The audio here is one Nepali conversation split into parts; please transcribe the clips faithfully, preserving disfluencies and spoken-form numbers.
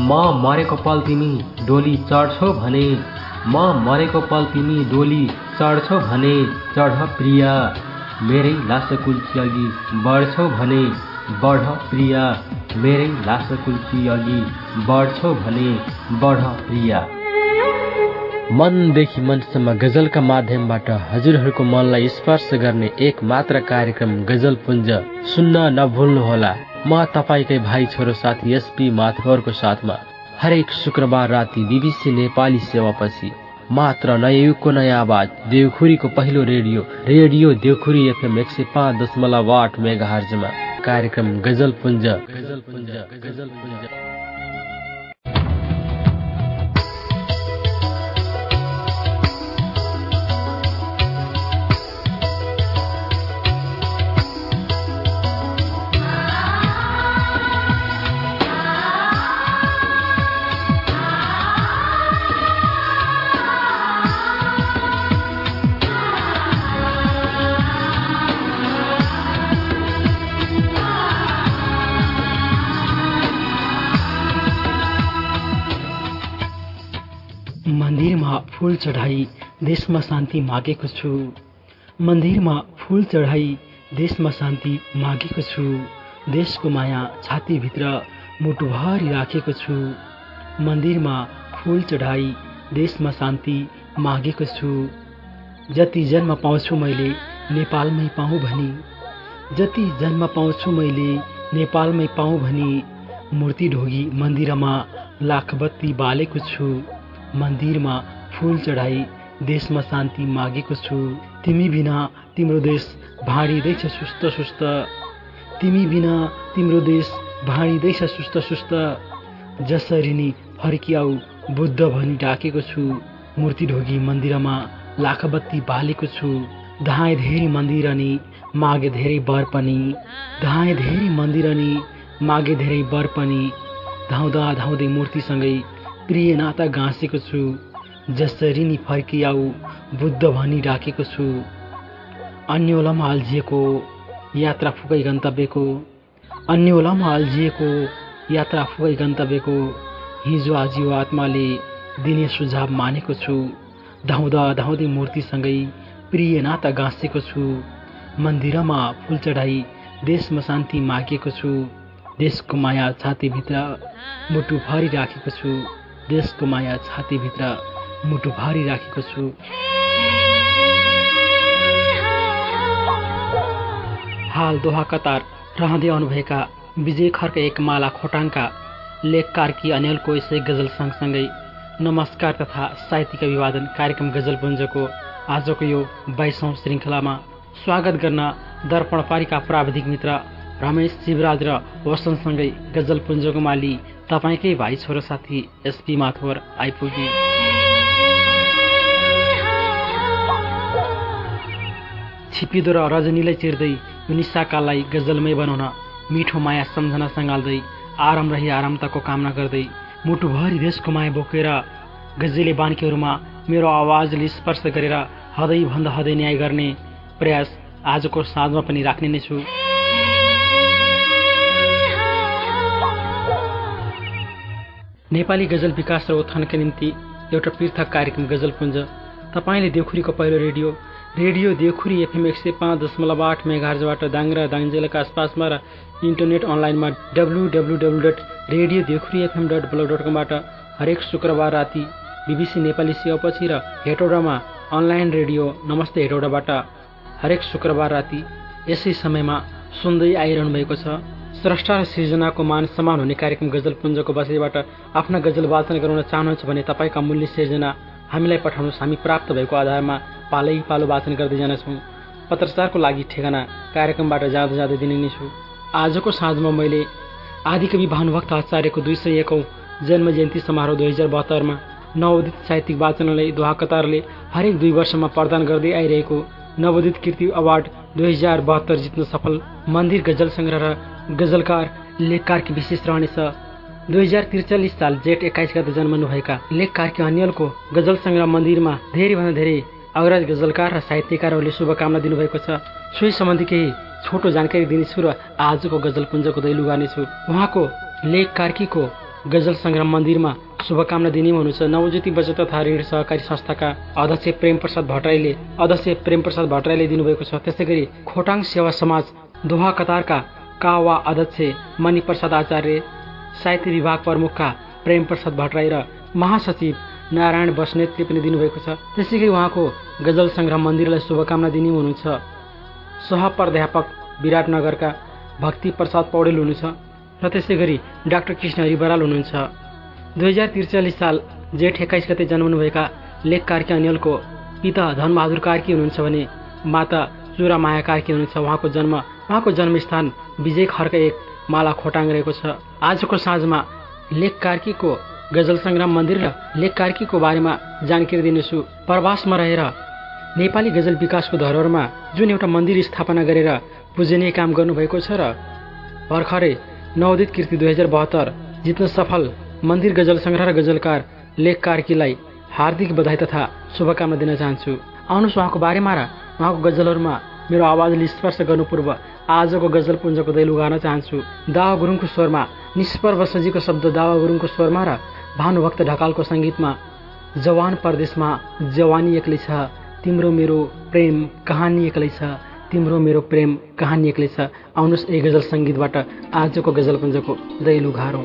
म मरेको पल तिमी डोली चढ्छौ भने, म मरेको पल तिमी डोली चढ्छौ भने, चढ प्रिया मेरै लास कुल्ची अघि बढ्छौ भने, बढ प्रिया मेरै लास कुल्ची अघि बढ्छौ भने, बढ प्रिया। मनदेखि मनसम्म गजलका माध्यमबाट हजुरहरूको मनलाई स्पर्श गर्ने एक मात्र कार्यक्रम गजलपुञ्ज सुन्न नभुल्नुहोला। म तपाईकै भाइ छोरो साथी एसपी माथुरको साथमा हरेक शुक्रबार राति बीबीसी नेपाली सेवापछि मात्र नयाँ युगको नयाँ आवाज देवखुरीको पहिलो रेडियो रेडियो देवखुरी एफएम एक सय पाँच दशमलव आठ मेगाहर्जमा कार्यक्रम गजलपुञ्ज गजलपुञ्ज गजलपुञ्ज। मन्दिरमा फूल चढाई देशमा शान्ति मागेको छु, मन्दिरमा फूल चढाई देशमा शान्ति मागेको छु, देशको माया छातीभित्र मुटुभरि राखेको छु, मन्दिरमा फूल चढाई देशमा शान्ति मागेको छु। जति जन्म पाउँछु मैले नेपालमै पाऊँ भनी, जति जन्म पाउँछु मैले नेपालमै पाऊँ भनी, मूर्ति ढोगी मन्दिरमा लाखबत्ती बालेको छु, मन्दिरमा फूल चढाई देशमा शान्ति मागेको छु। तिमी बिना तिम्रो देश भाँडिँदैछ सुस्त सुस्त, तिमी बिना तिम्रो देश भाँडिँदैछ सुस्त सुस्त, जसरी नि फर्किआऊ बुद्ध भनी डाकेको छु, मूर्ति ढोगी मन्दिरमा लाखबत्ती बालेको छु। धाए धेरै मन्दिर अनि मागे धेरै वर पनि, धाए धेरै मन्दिर अनि मागे धेरै वर पनि, धाउँदा धाउँदै मूर्तिसँगै प्रिय नाता गाँसेको छु, जसरी नि फर्किआऊ बुद्ध भनी डाकेको छु। अन्योलामा अल्झिएको यात्रा फुकै गन्तव्यको, अन्योलामा अल्झिएको यात्रा फुकै गन्तव्यको, हिजो आज यो आत्माले दिने सुझाव मानेको छु, धाउँदा धाउँदै मूर्तिसँगै प्रिय नाता गाँसेको छु। मन्दिरमा फूल चढाई देशमा शान्ति मागेको छु, देशको माया छातीभित्र मुटुभरि राखेको छु, देशको माया छातीभित्र मुटुभरि राखेको छु। हाल दोहा कतार रहँदै आउनुभएका विजय खर्क एक माला खोटाङका लेखकारकी अनिलको यसै गजल सँगसँगै नमस्कार तथा साहित्यिक अभिवादन कार्यक्रम गजलपुञ्जको आजको यो बाइसौं श्रृङ्खलामा स्वागत गर्न दर्पण पारीका प्राविधिक मित्र रमेश शिवराज र वसन्तसँगै गजलपुञ्जको माली तपाईकै भाइ छोरो साथी एसपी माथुर आइपुगे। छिपिदो र रजनीलाई चिर्दै यो निशाकाललाई गजलमय बनाउन मिठो माया सम्झना सँगाल्दै आराम रही आरामताको कामना गर्दै मुटुभरि देशको माया बोकेर गजले बान्कीहरूमा मेरो आवाजले स्पर्श गरेर हदै भन्दा हदै न्याय गर्ने प्रयास आजको साँझमा पनि राख्ने नै छु। नेपाली गजल विकास र उत्थानका निम्ति एउटा पृथक कार्यक्रम गजलपुञ्ज तपाईँले देवखुरीको पहिलो रेडियो रेडियो देवखुरी एफएम एक सय पाँच दशमलव आठ मेगाहर्जबाट दाङरा दाङजेलका आसपासमा र इन्टरनेट अनलाइनमा W W W dot radio Devkhuri FM dot blog dot कमबाट हरेक शुक्रबार राति बीबीसी नेपाली सेवापछि र हेटौडामा अनलाइन रेडियो नमस्ते हेटौडाबाट हरेक शुक्रबार राति यसै समयमा सुन्दै आइरहनु भएको छ। स्रष्टा र सृजनाको मान सम्मान हुने कार्यक्रम गजलपुञ्जको बसाइबाट आफ्ना गजल वाचन गराउन चाहनुहुन्छ भने तपाईँका मूल्य सृजना हामीलाई पठाउनुहोस्। हामी प्राप्त भएको आधारमा पालै पालो वाचन गर्दै जानेछौँ। पत्रचारको लागि ठेगाना कार्यक्रमबाट जाँदा जाँदै दिने नै छु। आजको साँझमा मैले आदिकवि भानुभक्त आचार्यको दुई सय एकौं जन्म जयन्ती समारोह दुई हजार बहत्तरमा नवोदित साहित्यिक वाचनालय दोहा कतारले हरेक दुई वर्षमा प्रदान गर्दै आइरहेको नवोदित कृति अवार्ड दुई हजार बहत्तर जित्न सफल मन्दिर गजल संग्रह र गजलकार लेखकारकी विशेष रहनेछ। दुई हजार त्रिचालिस साल जेठ एक्काइस गते जन्मनुभएका लेखकारकी अनिलको गजल संग्रह मन्दिरमा धेरैभन्दा धेरै अग्रज गजलकार र साहित्यकारहरूले शुभकामना दिनुभएको छ। सोही सम्बन्धी केही छोटो जानकारी दिनेछु र आजको गजलपुञ्जको दैलो गर्नेछु। उहाँको लेखकारकीको गजल संग्राम मन्दिरमा शुभकामना दिने हुनुहुन्छ। नवज्योति बचत तथा ऋण सहकारी संस्थाका अध्यक्ष प्रेम प्रसाद भट्टराईले अध्यक्ष प्रेम प्रसाद भट्टराईले दिनुभएको छ। त्यसै गरी खोटाङ सेवा समाज दोहा कतारका कावा अध्यक्ष मणि प्रसाद आचार्य, साहित्य विभाग प्रमुखका प्रेम प्रसाद भट्टराई र महासचिव नारायण बस्नेतले पनि दिनुभएको छ। त्यसै गरी उहाँको गजल संग्राम मन्दिरलाई शुभकामना दिने हुनुहुन्छ। सहप्राध्यापक विराटनगरका भक्ति प्रसाद पौडेल हुनुहुन्छ र त्यसै गरी डाक्टर कृष्ण हरि बराल हुनुहुन्छ। दुई हजार त्रिचालिस साल जेठ एक्काइस गते जन्मनुभएका लेख कार्की अनिलको पिता धनबहादुर कार्की हुनुहुन्छ भने माता चुरामाया कार्की हुनुहुन्छ। उहाँको जन्म उहाँको जन्मस्थान विजय खर्क एक माला खोटाङ रहेको छ। आजको साँझमा लेख कार्कीको गजल संग्राम मन्दिर र लेख कार्कीको बारेमा जानकारी दिनेछु। प्रवासमा रहेर नेपाली गजल विकासको धरोहरमा जुन एउटा मन्दिर स्थापना गरेर पूजनीय काम गर्नुभएको छ र भर्खरै नवोदित कृति दुई हजार बहत्तर जित्न सफल मन्दिर गजल संग्रह र गजलकार लेख कार्कीलाई हार्दिक बधाई तथा शुभकामना दिन चाहन्छु। आउनुहोस् उहाँको बारेमा र उहाँको गजलहरूमा मेरो आवाजले स्पर्श गर्नु पूर्व आजको गजल पुञ्जको दैलो गार्न चाहन्छु। दावा गुरुङको स्वरमा निष्पर्व सजीको शब्द दावा गुरुङको स्वरमा र भानुभक्त ढकालको सङ्गीतमा जवान परदेशमा जवानी एक्लै छ, तिम्रो मेरो प्रेम कहानी एक्लै छ, तिम्रो मेरो प्रेम कहानी एक्लै छ। आउनुहोस् यही गजल सङ्गीतबाट आजको गजल पुञ्जको दैलो घारौँ।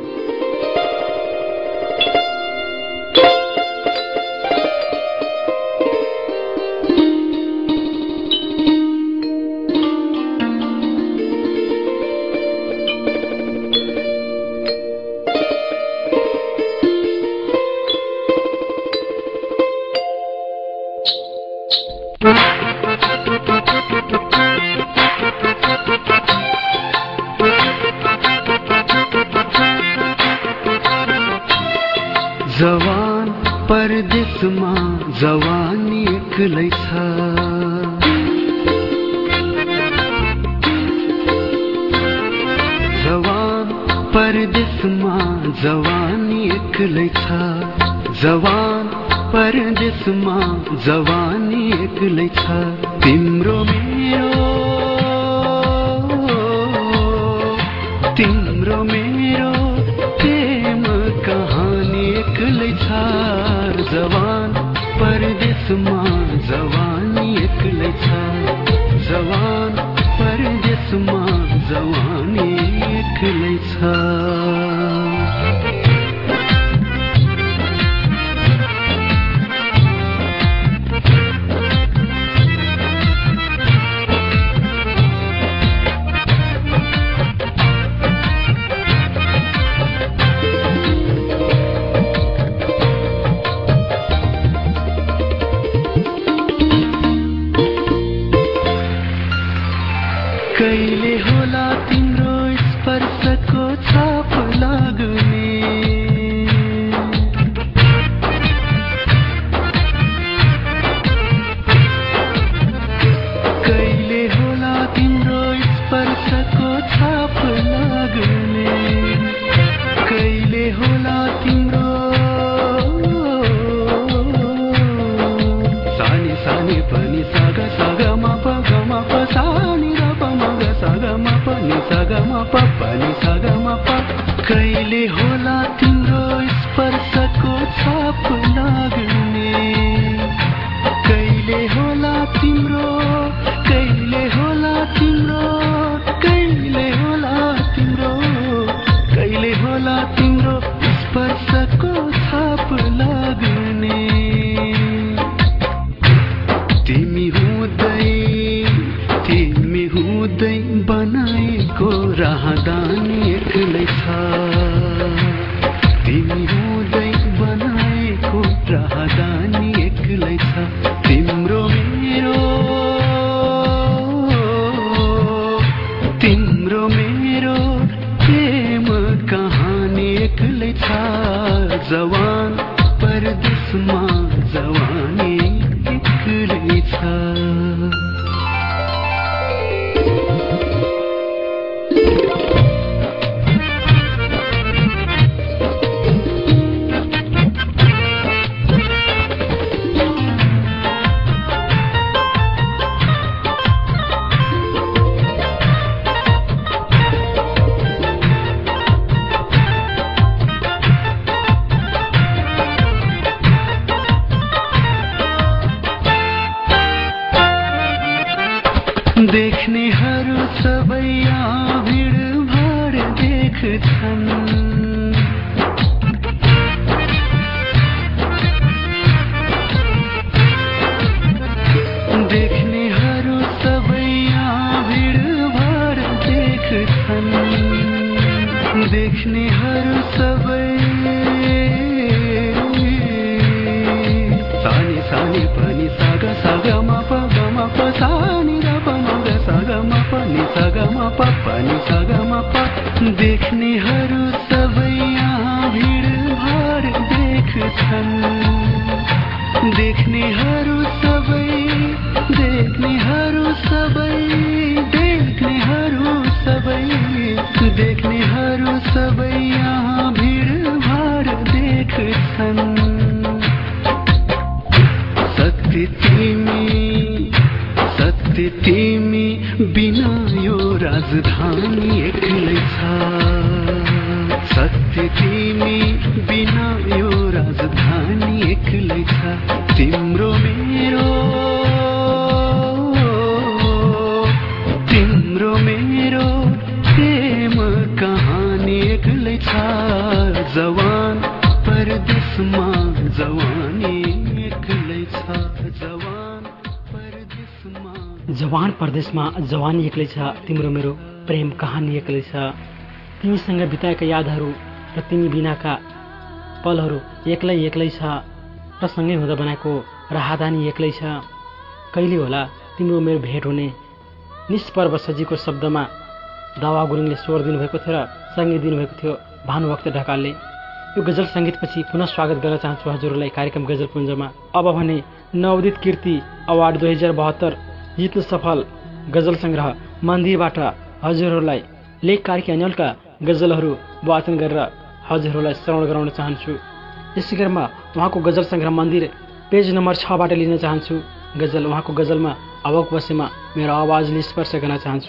जवान परदेशमा जवानी एक्लै छ, जवान परदेशमा जवानी एक्लै छ, जवान परदेशमा जवानी एक्लै छ, तिम्रो मेरो तिम्रो मेरो प्रेम कहानी एक्लै छ, जवान परदेशमा जवानी एक्लै छ, जवान परदेशमा जवानी एक्लै छ। कहिले होला तिम्रो स्पर्शको छाप लाग्ने, कहिले होला तिम्रो स्पर्शको छाप लाग्ने, कहिले होला तिम्रो सानी सानी पनि सागा सागा मा प ग मा प सानी र प म ग सागा मा प नि सागा मा प प नि सागा मा प, कहिले होला तिम्रो स्पर्शको छाप लाग्ने, कहिले होला तिम्रो कहिले होला तिम्रो कहिले होला तिम्रो कहिले होला तिम्रो स्पर्शको छाप लाग्ने, तिमी हुँदै तिमी हुँदै बनाएको राहदानी एक्लै छ, तिमी हुँदै बनाएको राहदानी एक्लै छ, तिम्रो मेरो तिम्रो मेरो प्रेम कहानी एक्लै छ, जवान परदेशमा जवानी एक्लै छ। देख्छन् देख्नेहरू सबै यहाँ भिडभाड देख्छन् देख्नेहरू सबै सानी सानी पनि साग साग म प ग म प सानी र प म ग साग म प नि साग म प पनि साग म प देख्नेहरू सबै यहाँ भिडभाड देख्छन् देख्नेहरू सबै देख्नेहरू सबै देख्नेहरू सबै देख्नेहरू सबै यहाँ भिडभाड देख्छन् सत्य तिमी सत्य तिमी बिना यो राजधानी एक्लै छ सत्य तिमी बिना यो राजधानी एक्लै छ तिम्रो मेरो तिम्रो मेरो प्रेम कहानी एक्लै छ जवान परदेशमा जवानी एक्लै छ जवान परदेशमा जवान परदेशमा जवानी एक्लै छ तिम्रो मेरो प्रेम कहानी एक्लै छ तिमीसँग बिताएका यादहरू र तिमी बिनाका पलहरू एक्लै एक्लै छ र सँगै हुँदा बनाएको राहदानी एक्लै छ कहिले होला तिम्रो मेरो भेट हुने निष्पर्व सजीको शब्दमा दावा गुरुङले स्वर दिनुभएको थियो र सङ्गीत दिनुभएको थियो भानुभक्त ढकालले। यो गजल सङ्गीतपछि पुनः स्वागत गर्न चाहन्छु हजुरहरूलाई कार्यक्रम गजल पुञ्जमा। अब भने नवोदित कीर्ति अवार्ड दुई हजार बहत्तर जित्न सफल गजल सङ्ग्रह मन्दिरबाट हजुरहरूलाई लेख कार्की अन्यलका गजलहरू वाचन गरेर हजुरहरूलाई श्रवण गराउन चाहन्छु। यसै क्रममा उहाँको गजल सङ्ग्रह मन्दिर पेज नम्बर छबाट लिन चाहन्छु। गजल उहाँको गजलमा अवक बसेमा मेरो आवाजले स्पर्श गर्न चाहन्छु।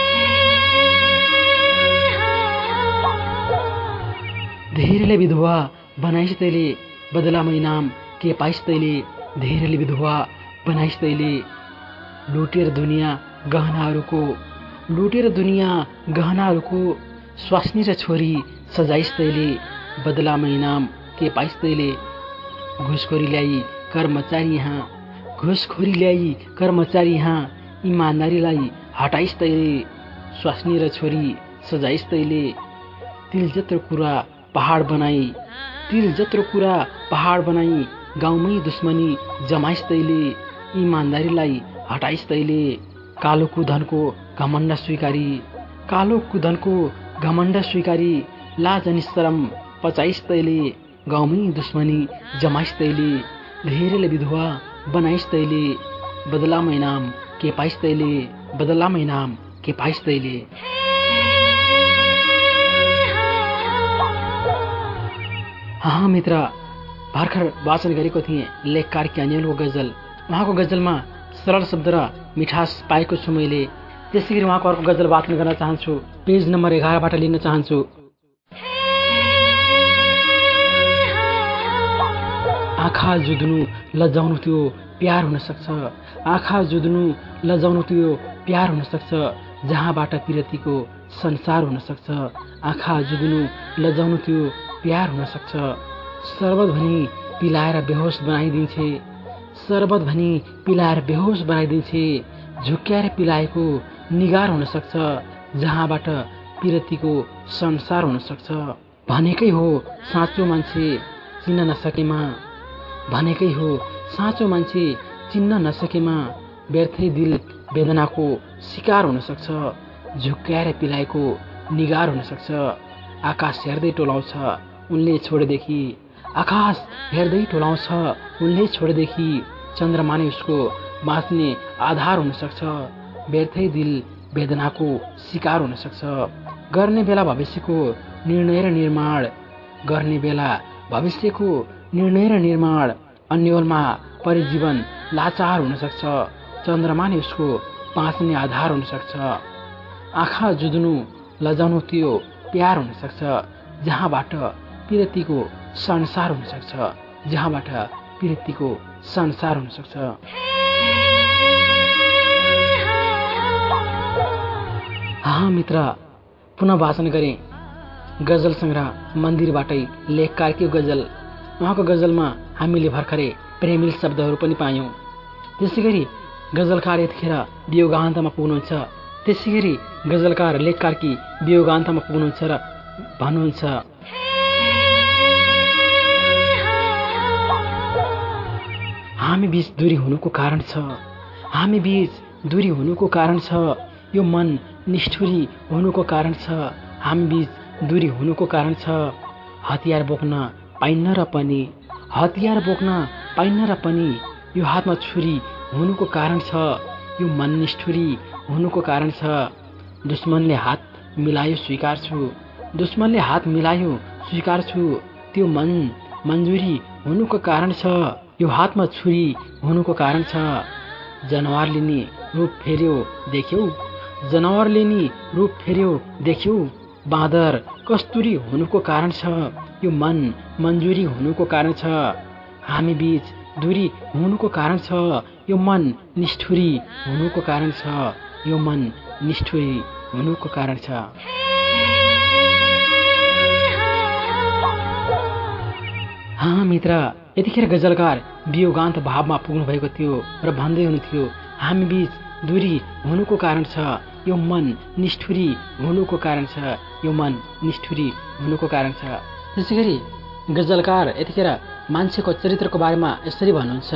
धेरैले विधवा बनाइस् तैले बदलामा इनाम के पाइस् तैले धेरैले विधवा बनाइस् तैले लुटेर दुनियाँ गहनाहरूको लुटेर दुनियाँ गहनाहरूको स्वास्नी र छोरी सजाइस् तैले बदलामा इनाम के पाइस् तैले घुसखोरी ल्याई कर्मचारी यहाँ घुसखोरी ल्याई कर्मचारी यहाँ इमान्दारीलाई हटाइस् तैले स्वास्नी र छोरी सजाइस् तैले तिल जत्रो कुरा पहाड बनाई तिल जत्रो कुरा पहाड बनाई गाउँमै दुश्मनी जमाइस् तैले इमान्दारीलाई हटाइस् तैले कालो कुधनको घमण्ड स्वीकारी कालो कुधनको घमण्ड स्वीकारी लाज अनि शरम पचाइस् तैले गाउँमै दुश्मनी जमाइस् तैले धेरैले विधवा बनाइस् तैले बदलामा इनाम के पाइस् तैले बदलामा इनाम के पाइस् तैले। हाँ मित्र, भर्खर वाचन गरेको थिएँ लेख कार्की अन्यलको गजल। उहाँको गजलमा सरल शब्द र मिठास पाएको छु मैले। त्यसै गरी उहाँको अर्को गजल वाचन गर्न चाहन्छु। पेज नम्बर एघारबाट लिन चाहन्छु। आँखा जुद्नु लजाउनु त्यो प्यार हुन सक्छ आँखा जुद्नु लजाउनु त्यो प्यार हुन सक्छ जहाँबाट पिरतीको संसार हुन सक्छ आँखा जुद्नु लजाउनु त्यो प्यार हुन सक्छ शरबत भनी पिलाएर बेहोस बनाइदिन्छे शरबत भनी पिलाएर बेहोस बनाइदिन्छे झुक्क्याएर पिलाएको निगार हुन सक्छ जहाँबाट पिरतीको संसार हुन सक्छ भनेकै हो साँचो मान्छे चिन्न नसकेमा भनेकै हो साँचो मान्छे चिन्न नसकेमा व्यर्थै दिल वेदनाको शिकार हुन सक्छ झुक्क्याएर पिलाएको निगार हुन सक्छ आकाश हेर्दै टोलाउँछ उनले छोडेदेखि आकाश हेर्दै टोलाउँछ उनले छोडेदेखि चन्द्रमा नै उसको बाँच्ने आधार हुन सक्छ व्यर्थै दिल वेदनाको शिकार हुन सक्छ गर्ने बेला भविष्यको निर्णय र निर्माण गर्ने बेला भविष्यको निर्णय र निर्माण अन्यलमा परिजीवन लाचार हुन सक्छ चन्द्रमा नै उसको बाँच्ने आधार हुन सक्छ आँखा जुद्नु लजाउनु त्यो प्यार हुन सक्छ जहाँबाट पिरतीको संसार हुन सक्छ जहाँबाट पिरतीको संसार हुन सक्छ। हाँ मित्र, पुनः वाचन गरेँ गजल संग्रह मन्दिरबाटै लेखकारको गजल। उहाँको गजलमा हामीले भर्खरै प्रेमिल शब्दहरू पनि पायौँ। त्यसै गरी गजलकार यतिखेर वियोगान्तमा पुग्नुहुन्छ। त्यसै गरी गजलकार लेखकारकी वियोगान्तमा पुग्नुहुन्छ र भन्नुहुन्छ, हामी बीच दूरी हुनुको कारण छ, हामी बीच दूरी हुनुको कारण छ, यो मन निष्ठुरी हुनुको कारण छ, हामी बीच दूरी हुनुको कारण छ। हतियार बोक्न पाइन्न र पनि हतियार बोक्न पाइन्न र पनि यो हातमा छुरी हुनुको कारण छ, यो मन निष्ठुरी हुनुको कारण छ। दुश्मनले हात मिलायो स्वीकार छु, दुश्मनले हात मिलायो स्वीकार छु, त्यो मन मन्जुरी हुनुको कारण छ, यो हातमा छुरी हुनुको कारण छ। जनावरले नि रूप फेर्यो देख्यौ, जनावरले नि रूप फेर्यो देख्यौ, बाँदर कस्तुरी हुनुको कारण छ, यो मन मन्जुरी हुनुको कारण छ। हामी बीच दूरी हुनुको कारण छ, यो मन निष्ठुरी हुनुको कारण छ, यो मन निष्ठुरी हुनुको कारण छ। हाँ मित्र, यतिखेर गजलकार वियोगान्त भावमा पुग्नु भएको थियो र भन्दै हुनुहुन्थ्यो, हामी बीच दूरी हुनुको कारण छ, यो मन निष्ठुरी हुनुको कारण छ, यो मन निष्ठुरी हुनुको कारण छ। त्यसै गरी गजलकार यतिखेर मान्छेको चरित्रको बारेमा यसरी भन्नुहुन्छ,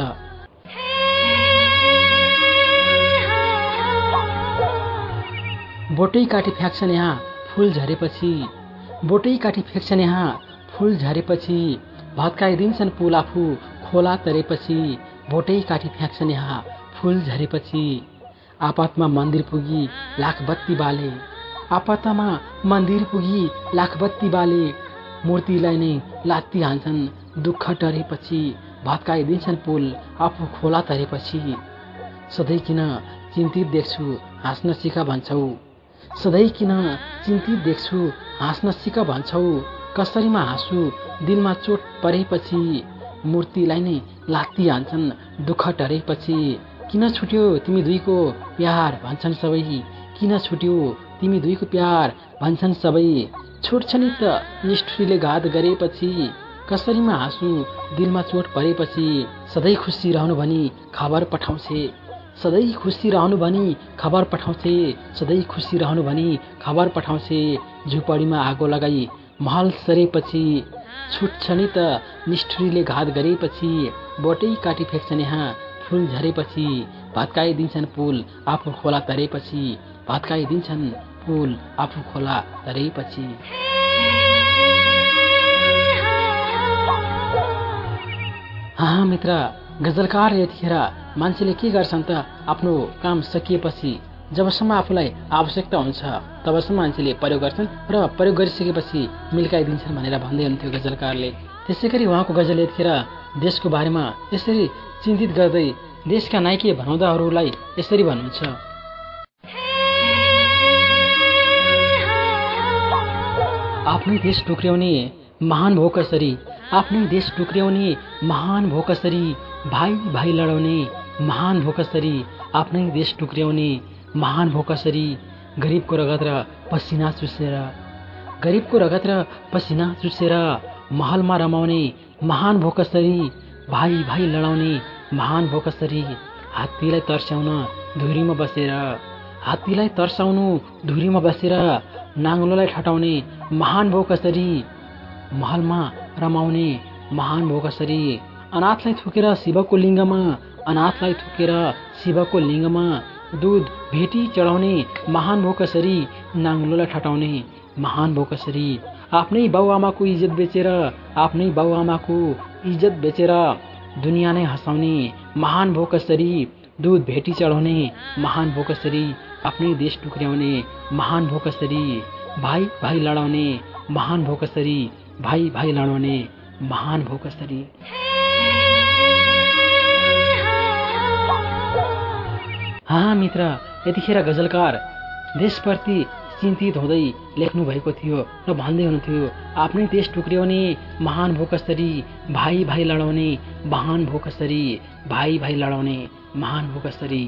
बोटै काटी फ्याँक्छन् यहाँ फूल झरेपछि, बोटै काटी फ्याँक्छन् यहाँ फूल झरेपछि, भत्काइदिन्छन् पुल आफू खोला तरेपछि, बोटै काटी फ्याँक्छन् यहाँ फूल झरेपछि। आपतमा मन्दिर पुगी लाख बत्ती बाले, आपतमा मन्दिर पुगी लाख बत्ती बाले, मूर्तिलाई नै लात्ती हान्छन् दुःख टरेपछि, भत्काइदिन्छन् पुल आफू खोला तरेपछि। सधैँ किन चिन्तित देख्छु हाँस्न सिक भन्छौ, सधैँ किन चिन्तित देख्छु हाँस्न सिक भन्छौ, कसरीमा हाँसु दिलमा चोट परेपछि, मूर्तिलाई नै लात्ती हान्छन् दुःख टरेपछि। किन छुट्यो तिमी दुईको प्यार भन्छन् सबै, किन छुट्यो तिमी दुईको प्यार भन्छन् सबै, छुट्छ नि त निष्ठुरीले घात गरेपछि, कसरीमा हाँसु दिलमा चोट परेपछि। सधैँ खुसी रहनु भनी खबर पठाउँछे, सधैँ खुसी रहनु भनी खबर पठाउँछे, सधैँ खुसी रहनु भनी खबर पठाउँछे, झुपडीमा आगो लगाई महल सरेपछि, छुट्छ नि त निष्ठुरीले घात गरेपछि, बोटै काटी फ्याँक्छन् यहाँ फूल झरेपछि, भत्काइदिन्छन् पुल आफू खोला तरेपछि, भत्काइदिन्छन् पुल आफू खोला तरेपछि। हाँ मित्र, गजलकार यतिखेर मान्छेले के गर्छन् त आफ्नो काम सकिएपछि जबसम्म आफूलाई आवश्यकता हुन्छ तबसम्म मान्छेले प्रयोग गर्छन् र प्रयोग गरिसकेपछि मिल्काइदिन्छन् भनेर भन्दै हुन्थ्यो गजलकारले। त्यसै गरी उहाँको गजल यतिखेर देशको बारेमा यसरी चिन्तित गर्दै देशका नायकी भनाउँदाहरूलाई यसरी भन्नुहुन्छ, आफ्नै देश टुक्र्याउने महान भो कसरी, आफ्नै देश टुक्र्याउने महान भो कसरी, भाइ भाइ लडाउने महान भो कसरी, आफ्नै देश टुक्र्याउने महान भो कसरी, गरिबको रगत र पसिना चुसेर, गरिबको रगत र पसिना चुसेर, महलमा रमाउने महान भो कसरी, भाइ भाइ लडाउने महान भो कसरी, हात्तीलाई तर्साउन धुरीमा बसेर, हात्तीलाई तर्साउनु धुरीमा बसेर, नाङ्लोलाई ठटाउने महान भो कसरी, महलमा रमाउने महान भो कसरी, अनाथलाई थुकेर शिवको लिङ्गमा, अनाथलाई थुकेर शिवको लिङ्गमा, दुध भेटी चढाउने महान भो कसरी, नाङ्लोलाई ठटाउने महान भो कसरी, आफ्नै बाउआमाको इज्जत बेचेर, आफ्नै बाउआमाको इज्जत बेचेर, दुनियाँ नै हँसाउने महान भो कसरी, दुध भेटी चढाउने महान भो कसरी, आफ्नै देश टुक्र्याउने महान भो कसरी, भाइ भाइ लडाउने महान भो कसरी, भाइ भाइ लडाउने महान भो कसरी। हाँ मित्र, यतिखेर गजलकार देशप्रति चिन्तित हुँदै लेख्नु भएको थियो र भन्दै हुनुहुन्थ्यो, आफ्नै देश टुक्र्याउने महान भो कसरी, भाइ भाइ लडाउने महान भो कसरी, भाइ भाइ लडाउने महान भो कसरी।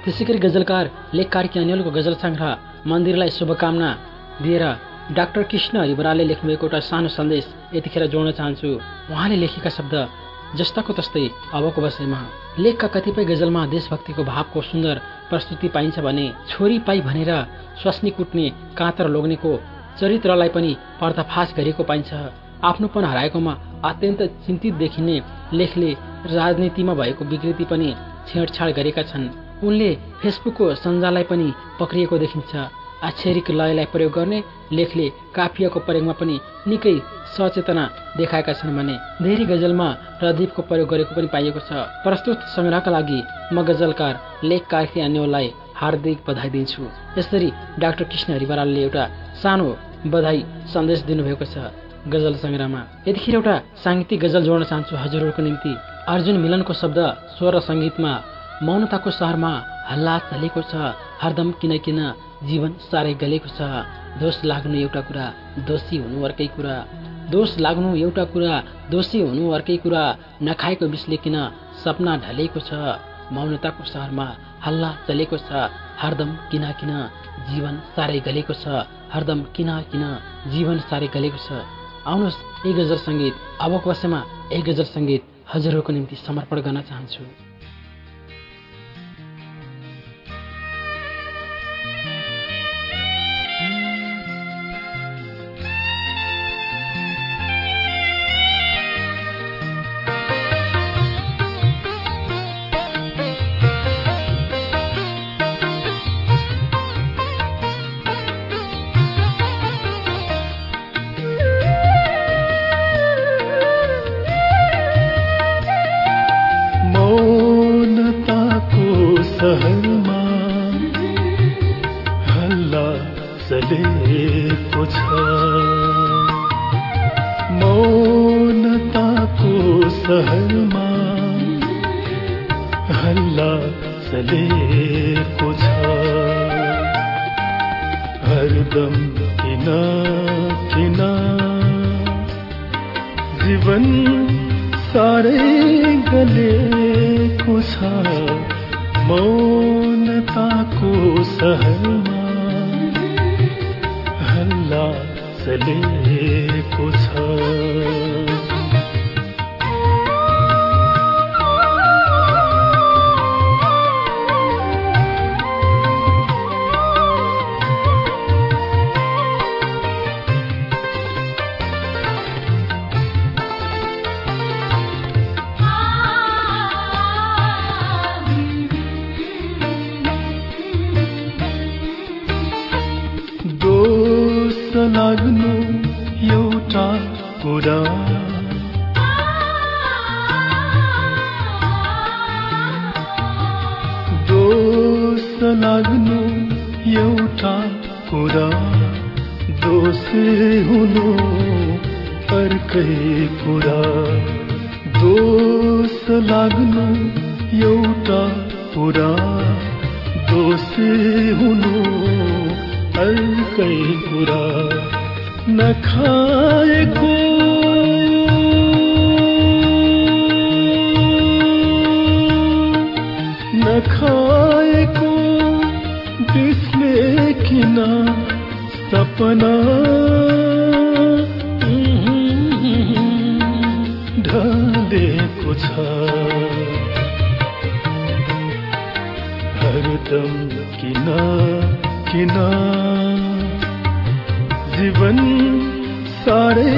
त्यसै गरी गजलकार लेखकार क्यानियलको गजल सङ्ग्रह मन्दिरलाई शुभकामना दिएर डाक्टर कृष्ण हरिबरालले लेख्नुभएको एउटा सानो सन्देश यतिखेर जोड्न चाहन्छु। उहाँले लेखेका शब्द जस्ताको तस्तै अबको विषयमा। लेखका कतिपय गजलमा देशभक्तिको भावको सुन्दर प्रस्तुति पाइन्छ भने छोरी पाई भनेर स्वास्नी कुट्ने काँतर लोग्नेको चरित्रलाई पनि पर्दाफास गरिएको पाइन्छ। आफ्नोपन हराएकोमा अत्यन्त चिन्तित देखिने लेखले राजनीतिमा भएको विकृति पनि छेडछाड गरेका छन्। उनले फेसबुकको सञ्जाललाई पनि पक्रिएको देखिन्छ। अक्षरिक लयलाई प्रयोग गर्ने लेखले काफियाको प्रयोगमा पनि निकै सचेतना देखाएका छन् भने धेरै गजलमा रदीपको प्रयोग गरेको पनि पाइएको छ। प्रस्तुत संग्रहका लागि म गजलकार लेखकार क्यानियललाई हार्दिक बधाई दिन्छु। यसरी डाक्टर कृष्ण हरिबरालले एउटा सानो बधाई सन्देश दिनुभएको छ गजल संग्रहमा। यतिखेर एउटा साङ्गीतिक गजल जोड्न चाहन्छु हजुरहरूको निम्ति। अर्जुन मिलनको शब्द स्वर सङ्गीतमा मौनताको सहरमा हल्ला चलेको छ हरदम किन किन जीवन साह्रै गलेको छ। दोष लाग्नु एउटा कुरा दोषी हुनु अर्कै कुरा दोष लाग्नु एउटा कुरा दोषी हुनु अर्कै कुरा नखाएको विषले किन सपना ढलेको छ। मौनताको सहरमा हल्ला चलेको छ हरदम किन किन जीवन साह्रै गलेको छ हरदम किन किन जीवन साह्रै गलेको छ। आउनुहोस् एक गजल सङ्गीत अबको वर्षमा एक गजल सङ्गीत हजुरहरूको निम्ति समर्पण गर्न चाहन्छु। सहरमा हल्ला चलेको छ मौनताको सहरमा हल्ला चलेको छ हरदम किन किन जीवन साह्रै गलेको छ मौनताको सहरमा हल्ला चलेको छ। लाग्नु एउटा कुरा दोष लाग्नु एउटा कुरा दोष हुनु अर्कै कुरा दोष लाग्नु एउटा कुरा दोष हुनु अर्कै कुरा नखाएको नखाएको विषले किन सपना ढलेको छ हरदम किन किन जीवन साह्रै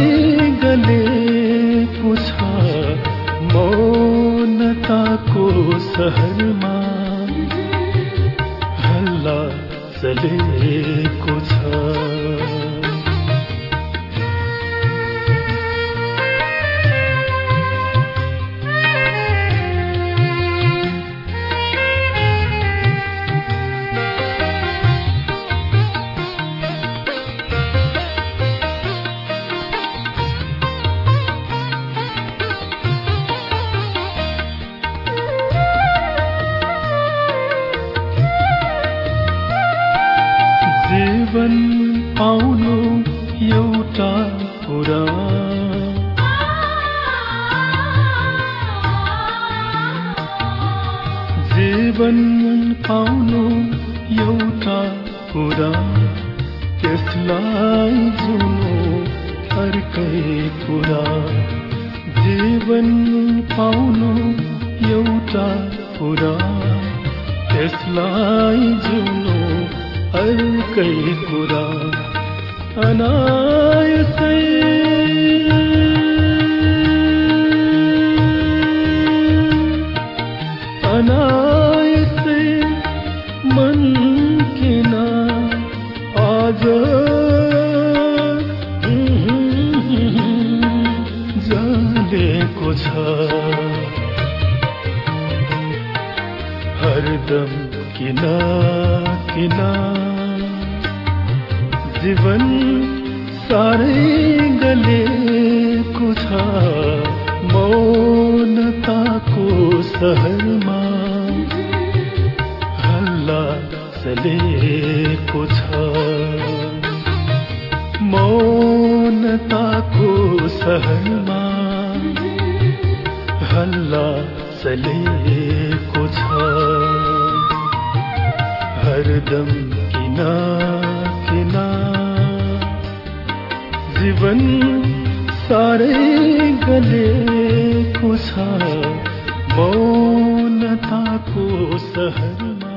गलेको छ मौनताको सहरमा हल्ला चलेको छ। जीवन पाउनु एउटा कुरा जीवन जीवन पाउनु एउटा कुरा, त्यसलाई जुनो अर्कै कुरा। जीवन पाउनु एउटा कुरा, त्यसलाई जुनो अर्कै कुरा। अनायसै अनायसै मन किन आज जलेको छ। हरदम किन किन जीवन साह्रै गलेको छ। मौनताको सहरमा हल्ला चलेको छ। मौनताको सहरमा हल्ला चलेको छ। हरदम किन किन जीवन साह्रै गलेको छ। मौनताको सहरमा।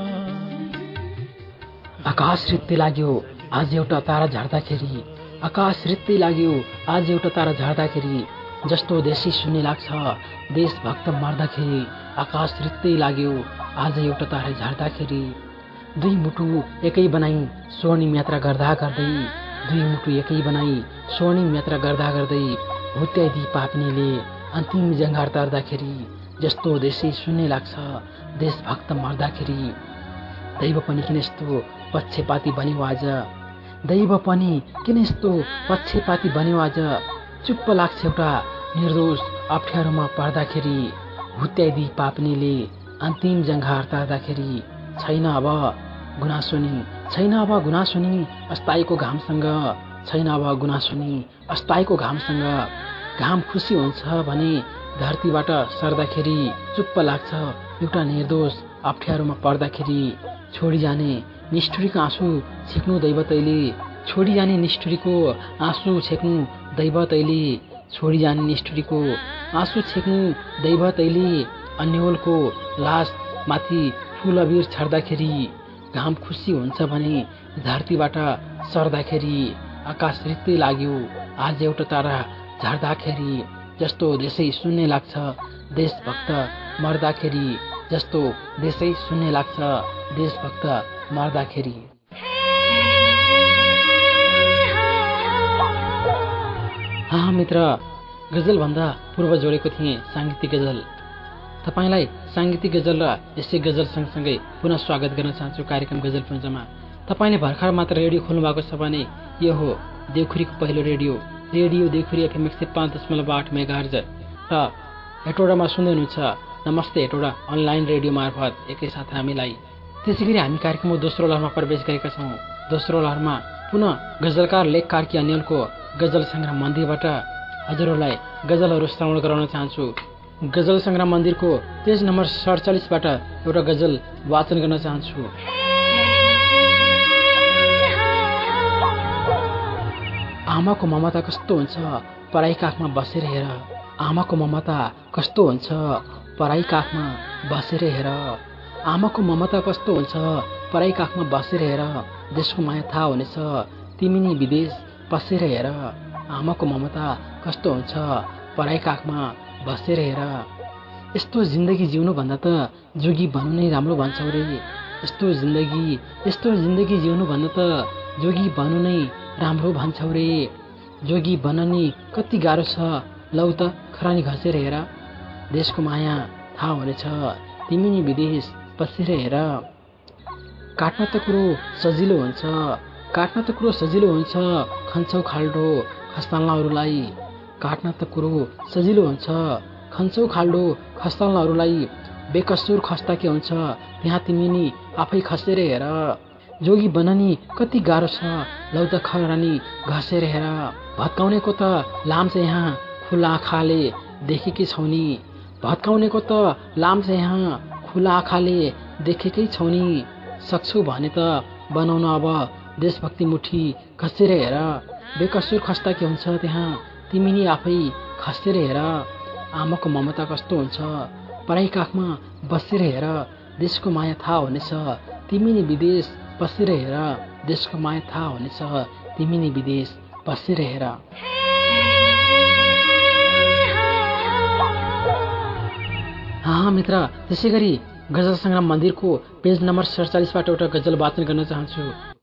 आकाश रित्ती लाग्यो आज एउटा तारा झार्दाखेरि, आकाश रित्ती लाग्यो आज एउटा तारा झार्दाखेरि। जस्तो देशी सुन्ने लाग्छ देशभक्त मर्दाखेरि। आकाश रित्ती लाग्यो आज एउटा तारा झार्दाखेरि। दुई मुटु एकै बनाई स्वर्णिम यात्रा गर्दा गर्दै, दुई मुटु एकै बनाई स्वर्णिम यात्रा गर्दा गर्दै हुत्याइदी पाप्नेले अन्तिम जङ्घार तर्दाखेरि। जस्तो देशै सुन्ने लाग्छ देशभक्त मर्दाखेरि। दैव पनि किन यस्तो पक्षपाती बन्यो आज, दैव पनि किन यस्तो पक्षपाती बन्यो आज। चुप्प लाग्छ एउटा निर्दोष अप्ठ्यारोमा पर्दाखेरि। हुत्याइदी पाप्नेले अन्तिम जङ्घार तर्दाखेरि। छैन अब गुनासोनी, छैन अब गुनासोनी अस्ताएको घामसँग, छैन अब गुनासोनी अस्ताएको घामसँग। घाम खुसी हुन्छ भने धरतीबाट सर्दाखेरि। चुप्प लाग्छ एउटा निर्दोष अप्ठ्यारोमा पर्दाखेरि। छोडी जाने निष्ठुरीको आँसु छेक्नु दैव तैले, छोडी जाने निष्ठुरीको आँसु छेक्नु दैव तैले। छोडी जाने निष्ठुरीको आँसु छेक्नु दैव तैले। अन्यलको लास माथि फुल अबिर छर्दाखेरि। घाम खुसी हुन्छ भने धरतीबाट सर्दाखेरि। आकाश रित्तै लाग्यो आज एउटा तारा झार्दाखेरि। जस्तो देशै सुन्ने लाग्छ देशभक्त मर्दाखेरि। जस्तो देशै सुन्ने लाग्छ देशभक्त मर्दाखेरि। हाँ मित्र, गजलभन्दा पूर्व जोडेको थिएँ साङ्गीतिक गजल। तपाईँलाई साङ्गीतिक गजल र यसै गजल सँगसँगै पुनः स्वागत गर्न चाहन्छु कार्यक्रम गजलपुञ्जमा। तपाईँले भर्खर मात्र रेडियो खोल्नु भएको छ भने यो हो देउखुरीको पहिलो रेडियो, रेडियो देउखुरी एफएम एक सय पाँच दशमलव आठ मेगाहर्ज र हेटौडामा सुन्दै हुनुहुन्छ नमस्ते हेटौडा अनलाइन रेडियो मार्फत एकैसाथ हामीलाई। त्यसै गरी हामी कार्यक्रमको दोस्रो लहरमा प्रवेश गरेका छौँ। दोस्रो लहरमा पुनः गजलकार लेखकार कि अन्यलको गजल सङ्ग्रह मन्दिरबाट हजुरहरूलाई गजलहरू श्रवण गराउन चाहन्छु। गजल सङ्ग्रह मन्दिरको पेज नम्बर सडचालिसबाट एउटा गजल वाचन गर्न चाहन्छु। आमाको ममता कस्तो हुन्छ पराई काखमा बसेर हेर, आमाको ममता कस्तो हुन्छ पराई काखमा बसेर हेर, आमाको ममता कस्तो हुन्छ पराई काखमा बसेर हेर, देशको माया थाहा हुनेछ तिमी नि विदेश बसेर हेर, आमाको ममता कस्तो हुन्छ पराई काखमा बसेर हेर। यस्तो जिन्दगी जिउनु भन्दा त जोगी बन्नु नै राम्रो भन्छौ रे, यस्तो जिन्दगी यस्तो जिन्दगी जिउनु भन्दा त जोगी बन्नु नै राम्रो भन्छौ रे, जोगी बन्न नि कति गाह्रो छ लौ त खरानी घसेर हेर, देशको माया थाहा हुनेछ तिमी नि विदेश बसेर हेर। काट्न त कुरो सजिलो हुन्छ, काट्न त कुरो सजिलो हुन्छ, खन्छौ खाल्डो खस्ताल्न अरूलाई, काट्न त कुरो सजिलो हुन्छ, खन्छौ खाल्डो खस्ताल्न अरूलाई, बेकसुर खस्ता के हुन्छ त्यहाँ तिमी नि आफै खसेर हेर, जोगी बन्न नि कति गाह्रो छ लौ त खरानी घसेर हेर, भत्काउनेको त लाम्छ यहाँ खुला आँखाले देखेकी छौ नि, भत्काउनेको त लाम्छ यहाँ खुला आँखाले देखेकै छौ नि सक्छौ भने त बनाउन अब देशभक्ति मुठी खसेर हेर बेकसुर खस्ता के हुन्छ त्यहाँ तिमी नि आफै खसेर हेर आमाको ममता कस्तो हुन्छ पढाइ काखमा बसेर हेर देशको माया थाहा हुनेछ तिमी नि विदेश बसेर हेर देशको माया थाहा हुनेछ तिमी नि विदेश बसेर हेर। हाँ मित्र, त्यसै गरी गजल संग्राम मन्दिरको पेज नम्बर सडचालिसबाट एउटा गजल वाचन गर्न चाहन्छु।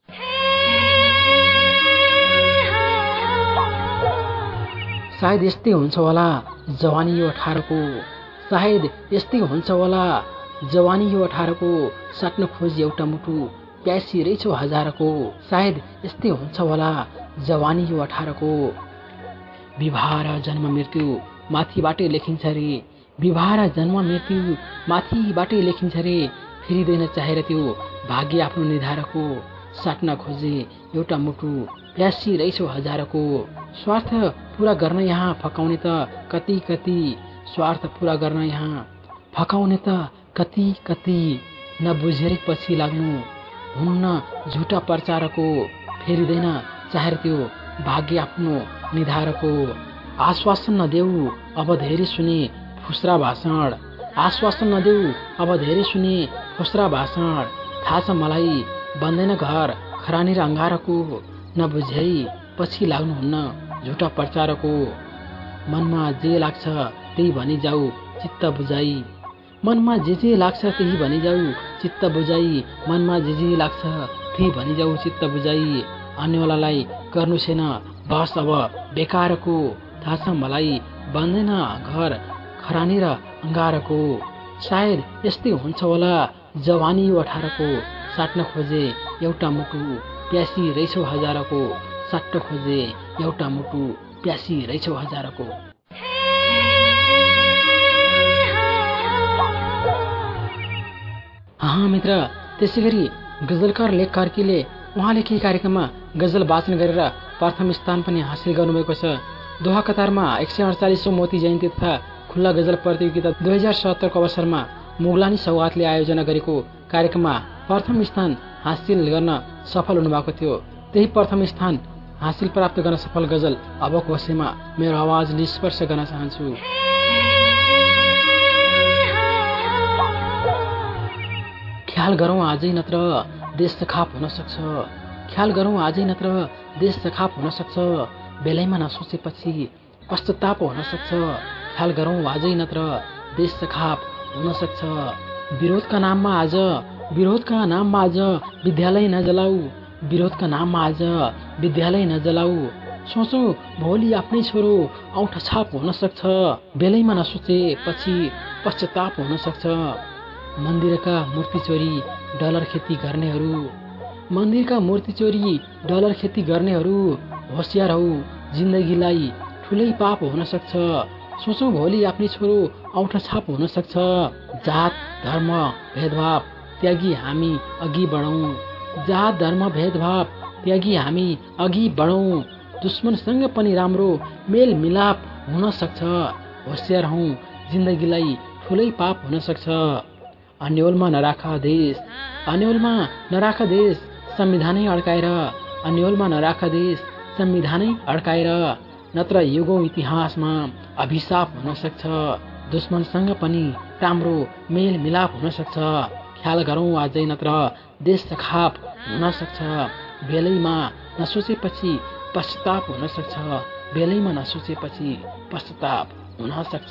सायद यस्तै हुन्छ होला जवानी यो अठारको सायद यस्तै हुन्छ होला जवानी यो अठारको साट्न खोजी एउटा मुटु प्यासी रहेछौ हजारको सायद यस्तै हुन्छ होला जवानी यो अठारको। विवाह र जन्म मृत्यु माथिबाटै लेखिन्छ रे विवाह र जन्म मृत्यु माथिबाटै लेखिन्छ रे फेरिँदैन चाहेर त्यो भाग्य आफ्नो निर्धारको साट्न खोजे एउटा मुटु प्यासी रहेछौ हजारको। स्वार्थ पूरा गर्न यहाँ फकाउने त कति कति स्वार्थ पूरा गर्न यहाँ फकाउने त कति कति नबुझेरै पछि लाग्नु हुन्न झुटा प्रचारको फेरिँदैन चाहेर त्यो भाग्य आफ्नो निर्धारको। आश्वासन नदेऊ अब धेरै सुने फुस्रा भाषण आश्वासन नदेऊ अब धेरै सुने फुस्रा भाषण थाहा छ मलाई बन्दैन घर खरानी र अङ्गारको नबुझै पछि लाग्नुहुन्न झुटा प्रचारको। मनमा जे लाग्छ त्यही भनी जाऊ चित्त बुझाई मनमा जे जे लाग्छ त्यही भनी जाऊ चित्त बुझाई मनमा जे जे लाग्छ त्यही भनी जाऊ चित्त बुझाई। अन्यवालालाई गर्नु छैन बस अब बेकारको थाहा छ मलाई बन्दैन घर खरानी र अङ्गारको सायद यस्तै हुन्छ होला जवानी यो अठारको साट्न खोजे एउटा मुटु प्यासी रहेछौ हजारको साट्न खोजे एउटा मुटु प्यासी रहेछौ हजारको। हाँ मित्र, त्यसै गरी गजलकार लेख कार्कीले उहाँले केही कार्यक्रममा गजल वाचन गरेर प्रथम स्थान पनि हासिल गर्नुभएको छ। दोहा कतारमा एक सय अडचालिसौं मोती जयन्ती तथा खुल्ला गजल प्रतियोगिता दुई हजार सत्तरको अवसरमा मुगलानी सौगातले आयोजना गरेको कार्यक्रममा प्रथम स्थान हासिल गर्न सफल हुनुभएको थियो। त्यही प्रथम स्थान हासिल प्राप्त गर्न सफल गजल अबको विषयमा मेरो आवाजले स्पर्श गर्न चाहन्छु। ख्याल गरौँ आजै नत्र देश सखाप हुन सक्छ ख्याल गरौँ आजै नत्र देश सखाप हुन सक्छ बेलैमा नसोचेपछि पश्चाताप हुन सक्छ ख्याल गरौँ आजै नत्र देश सखाप हुन सक्छ। विरोधका नाममा आज विरोधका नाममा आज विद्यालय नजलाऊ विरोधका नाममा आज विद्यालय नजलाऊ सोचौँ भोलि आफ्नै छोरो औँठा छाप हुन सक्छ बेलैमा नसोचे पछि पश्चाताप हुन सक्छ। मन्दिरका मूर्ति चोरी डलर खेती गर्नेहरू मन्दिरका मूर्ति चोरी डलर खेती गर्नेहरू होसियार हौ जिन्दगीलाई ठुलै पाप हुन सक्छ सोचौँ भोलि आफ्नै छोरो औँठा छाप हुन सक्छ। जात धर्म भेदभाव त्यागी हामी अघि बढौँ जात धर्म भेदभाव त्यागी हामी अघि बढौँ दुश्मनसँग पनि राम्रो मेल मिलाप हुन सक्छ होसियार हौ जिन्दगीलाई ठुलै पाप हुन सक्छ। अन्यलमा नराख देश अन्यलमा नराख देश संविधानै अड्काएर अन्यलमा नराख देश संविधानै अड्काएर नत्र युगौं इतिहासमा अभिशाप हुन सक्छ दुश्मनसँग पनि राम्रो मेल मिलाप हुन सक्छ। ख्याल गरौँ आजै नत्र देश सखाप हुन सक्छ बेलैमा नसोचेपछि पश्चाताप हुन सक्छ बेलैमा नसोचेपछि पश्चाताप हुन सक्छ।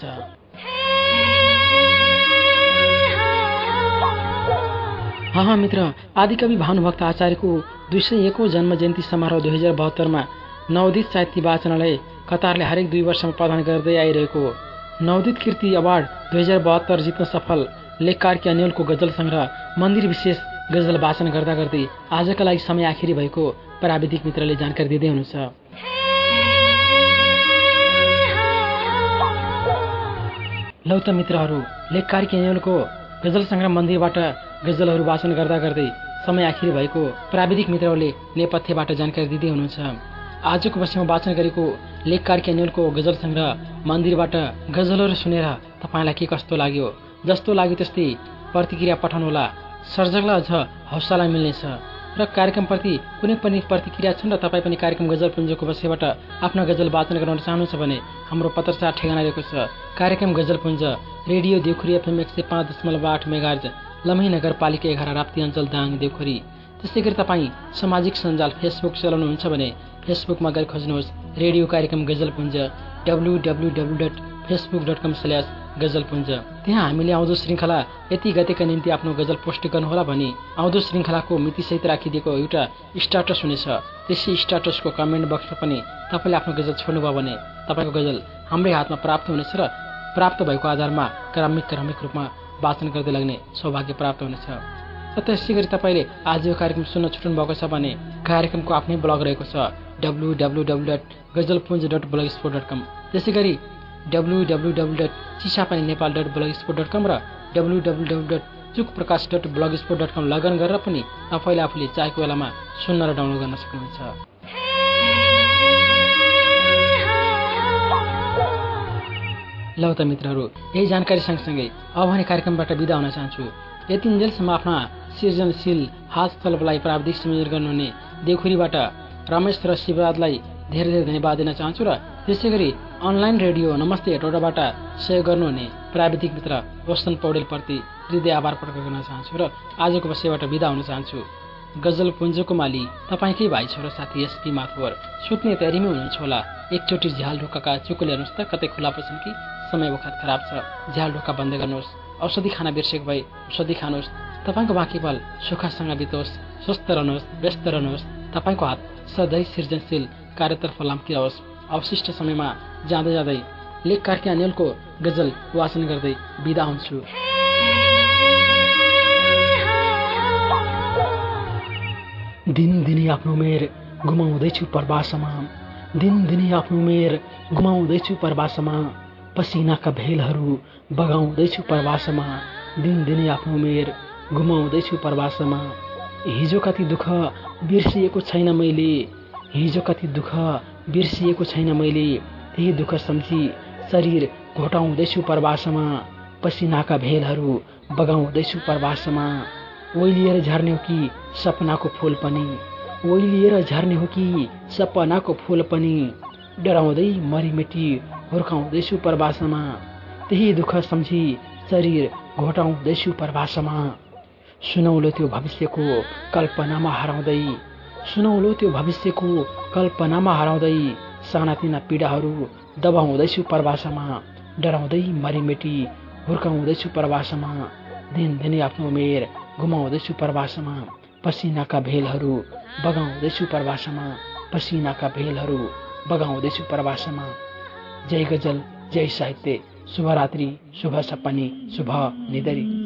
हाँ मित्र, आदिकवि भानुभक्त आचार्यको दुई सय एकौं जन्म जयन्ती समारोह दुई हजार बहत्तरमा नवोदित साहित्य वाचनालय कतारले हरेक दुई वर्षमा प्रदान गर्दै आइरहेको नवोदित कीर्ति अवार्ड दुई हजार बहत्तर जित्न सफल लेखकार के अन्यलको गजल संग्रह मन्दिर विशेष गजल वाचन गर्दा गर्दै आजका लागि समय आखिरी भएको प्राविधिक मित्रले जानकारी दिँदै हुनुहुन्छ। लौ त मित्रहरू, लेखकार के अन्यलको गजल संग्रह मन्दिरबाट गजलहरू वाचन गर्दा गर्दै समय आखिरी भएको प्राविधिक मित्रहरूले नेपथ्यबाट जानकारी दिँदै हुनुहुन्छ। आजको वर्षमा वाचन गरेको लेखकार के अन्यलको गजल संग्रह मन्दिरबाट गजलहरू सुनेर तपाईँलाई के कस्तो लाग्यो? जस्तो लाग्यो त्यस्तै प्रतिक्रिया पठाउनुहोला। सर्जकलाई अझ हौसला मिल्नेछ र कार्यक्रमप्रति कुनै पनि प्रतिक्रिया छन् र तपाईँ पनि कार्यक्रम गजलपुञ्जको बसेबाट आफ्ना गजल वाचन गराउन चाहनुहुन्छ भने हाम्रो पत्रचार ठेगाना रहेको छ कार्यक्रम गजलपुञ्ज रेडियो देउखुरी एफएम एक सय पाँच दशमलव आठ मेगाहर्ज लम्ही नगरपालिका एघार राप्ती अञ्चल दाङ देउखुरी। त्यसै गरी तपाईँ सामाजिक सञ्जाल फेसबुक चलाउनुहुन्छ भने फेसबुकमा गएर खोज्नुहोस् रेडियो कार्यक्रम Gazalpunj W W W dot Facebook dot com slash Gazalpunj. त्यहाँ हामीले आउँदो श्रृङ्खला यति गतेका निम्ति आफ्नो गजल पोस्ट गर्नुहोला भनी आउँदो श्रृङ्खलाको मितिसहित राखिदिएको एउटा स्टाटस हुनेछ। त्यसै स्टाटसको कमेन्ट बक्समा पनि तपाईँले आफ्नो गजल छोड्नुभयो भने तपाईँको गजल हाम्रै हातमा प्राप्त हुनेछ र प्राप्त भएको आधारमा क्रमिक क्रमिक रूपमा वाचन गर्दै लाग्ने सौभाग्य प्राप्त हुनेछ। र त्यसै गरी तपाईँले आज यो कार्यक्रम सुन्न छुट्नु भएको छ भने कार्यक्रमको आफ्नै ब्लग रहेको छ W W W dot Gazalpunj dot blog spot dot com. त्यसै गरी W W W dot Chisapani Nepal dot blog spot dot com र W W W dot Chuk Prakash dot blog spot dot com login गरेर पनि तपाईँले आफूले चाहेको बेलामा सुन्न र डाउनलोड गर्न सक्नुहुन्छ। ल त मित्रहरू, यही जानकारी सँगसँगै अब भने कार्यक्रमबाट बिदा हुन चाहन्छु। यति जेलसम्म आफ्ना सृजनशील हात तलबलाई प्राविधिक संयोजन गर्नुहुने देउखुरीबाट रमेश र शिवराजलाई धेरै धेरै धन्यवाद दिन चाहन्छु र त्यसै गरी अनलाइन रेडियो नमस्ते हेटौडाबाट सहयोग गर्नुहुने प्राविधिक मित्र रोशन पौडेलप्रति हृदय आभार प्रकट गर्न चाहन्छु र आजको बसेबाट बिदा हुन चाहन्छु। गजल पुञ्जको माली तपाईँकै भाइ छोरा साथी एसपी माथुवर सुत्ने तयारीमै हुनुहुन्छ होला। एकचोटि झ्याल ढोकाका चुकुले हेर्नुहोस् त कतै खुला पर्छन् कि समय वखत खराब छ। झ्याल ढोका बन्द गर्नुहोस्, औषधि खाना बिर्सेको भए औषधि खानुहोस्। तपाईँको बाँकी पल सुखसँग बितोस्, स्वस्थ रहनुहोस्, व्यस्त रहनुहोस्। तपाईँको हात सधैँ सृजनशील कार्यतर्फ लाम्किरहोस्। अवशिष्ट समयमा जाँदै जाँदै लेख कार्की अनिलको गजल वाचन गर्दै बिदा हुन्छु। दिनदिनै आफ्नो उमेर गुमाउँदैछु प्रवासमा, दिनदिनै आफ्नो उमेर गुमाउँदैछु प्रवासमा, पसिनाका भेलहरू बगाउँदैछु प्रवासमा, दिनदिनै आफ्नो उमेर गुमाउँदैछु प्रवासमा। हिजो कति दुःख बिर्सिएको छैन मैले, हिजो कति दुःख बिर्सिएको छैन मैले, त्यही दुःख सम्झी शरीर घोटाउँदैछु प्रवासमा, पसिनाका भेलहरू बगाउँदैछु प्रवासमा। ओइलिएर झर्ने हो कि सपनाको फूल पनि, ओइलिएर झर्ने हो कि सपनाको फूल पनि, डराउँदै मरिमेटी हुर्काउँदैछु प्रवासमा, त्यही दुःख सम्झी शरीर घोटाउँदैछु प्रवासमा। सुनौलो त्यो भविष्यको कल्पनामा हराउँदै, सुनौलो त्यो भविष्यको कल्पनामा हराउँदै, सानातिना पीडाहरू दबाउँदैछु प्रवासमा, डराउँदै मरिमेटी हुर्काउँदैछु प्रवासमा। दिनदिनै आफ्नो उमेर गुमाउँदैछु प्रवासमा, पसिनाका भेलहरू बगाउँदैछु प्रवासमा, पसिनाका भेलहरू बगाउँदैछु प्रवासमा। जय गजल, जय साहित्य, शुभरात्रि, शुभ सपनी, शुभ निदरी।